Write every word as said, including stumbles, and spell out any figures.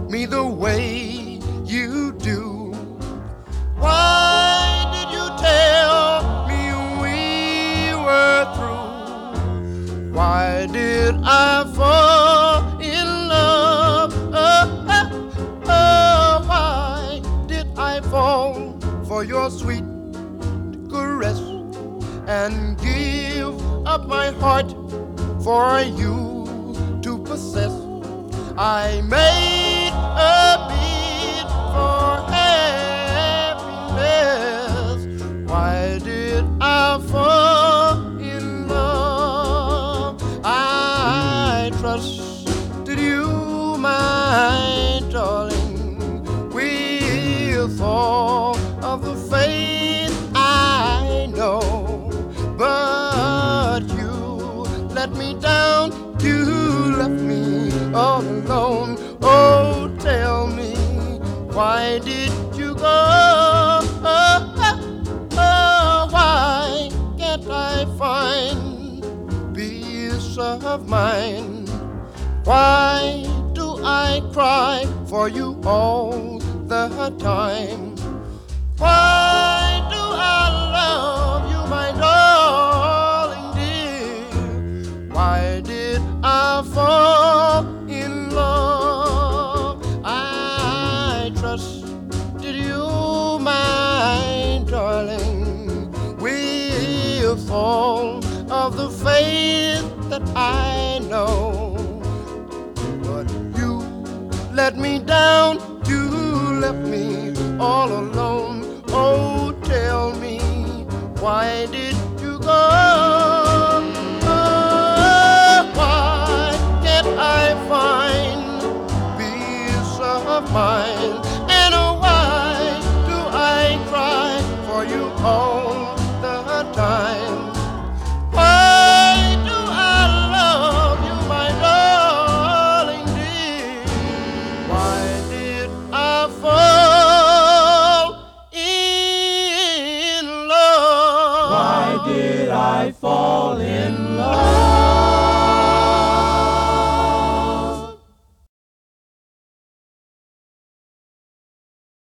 me the way you do? Why did you tell me we were through? Why did I fall in love? Oh, oh, oh, why did I fall for your sweet caress and give up my heart for you to possess? I made a bid for happiness. Why did I fall in love? I trusted you, my darling, with all of the faith I know, but you let me down. You left me all alone. Oh, tell me, why did you go? Oh, oh, oh, why can't I find peace of mind? Why do I cry for you all the time? Why do I love you, my darling dear? Why did I fall in love? I trusted you, my darling, with all of the faith that I know, but you let me down. You left me all alone. Oh, tell me, why did you go? Oh, why can't I find peace of mind? And why do I cry for you all the time? Why do I love you, my darling dear? Why did I fall in love? Why did I fall in love?